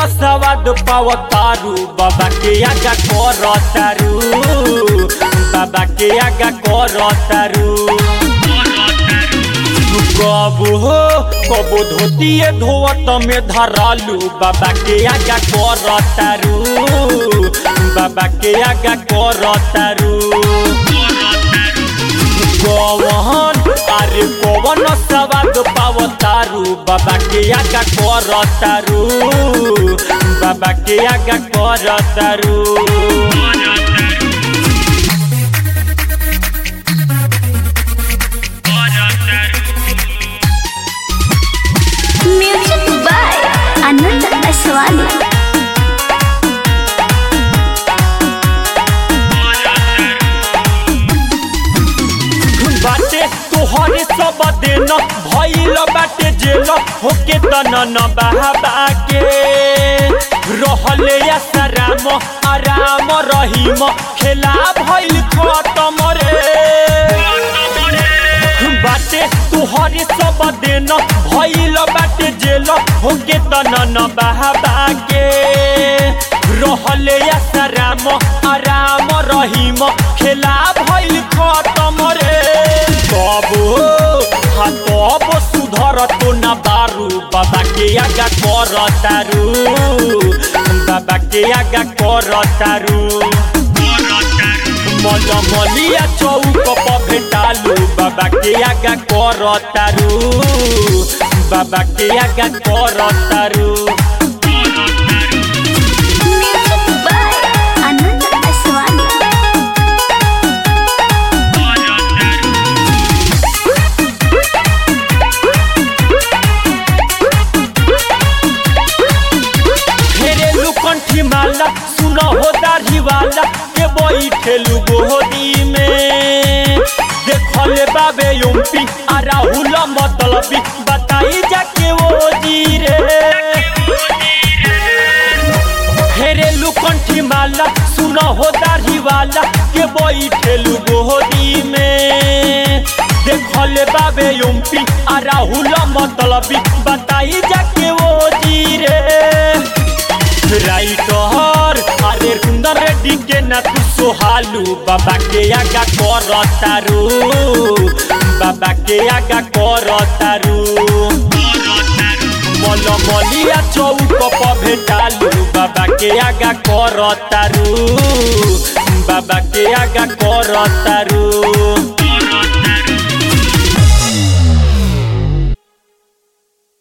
सवाद पावतारू बाबा के आगा करतारू बाबा के आगा करतारू कबो धोतिए धोवत में धरालू बाबा के आगा करतारू बाबा के आगा करतारू कौन सवाद पावतारू बाबा के आगा करतारू बाबा के आगा करतारू म्यूजिक बाय आनंद असवानी। बाटे तोहरे सब देन भइल बाटे जेल होके तन बहाबा के रहले आसाराम आराम रहीम खेला भइल खत्म रे बाटे तोहरे सब देन भइल बाटे जेल होके तन बहाबा के रहले आसाराम आराम रहीम खेला भइल खत्म रे तब सुधर तो न बारू बाबा के आगा करतारू बाबा के आगा करतारू मलिया चौक पर भेटालू बाबा के आगा करतारू बाबा के आगा करतारू म्यूजिक बाय आनंद असवानी। कंठी माला सुना हो दाढ़ी वाला के बैठेलू गोदी में देखले बाबे एमपी आ राहुल मतलबी बताई जाके वो जी रे हेरेलू कंठी माला सुना हो दाढ़ी वाला के बैठेलू गोदी में देखले बाबे एमपी आ राहुल मतलबी बताई जाके वो जी रे राइटर अरे सुंदर रेड्डी के ना तू सोहालू बाबा के आगा करतारू बाबा के आगा करतारू मलिया चौक पर भेटालू बाबा के आगा करतारू बाबा के आगा करतारू।